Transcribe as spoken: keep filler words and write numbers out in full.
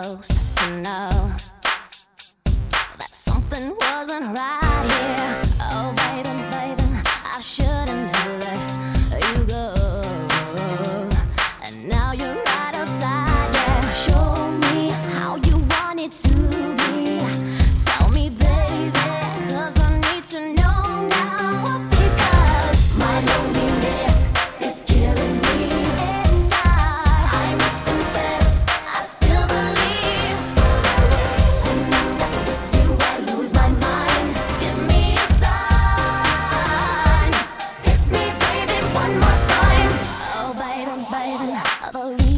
supposed to know that something wasn't right here. Oh, baby, baby, I shouldn't have let you go. And now you're right outside, yeah. Show me how you want it to be. Tell me, baby, 'cause I need to know now. Because my loneliness is killing me. And I, I must confess, I still believe. And now that with you I lose my mind. Give me a sign. Hit me, baby, one more time. Oh, baby, baby, I believe.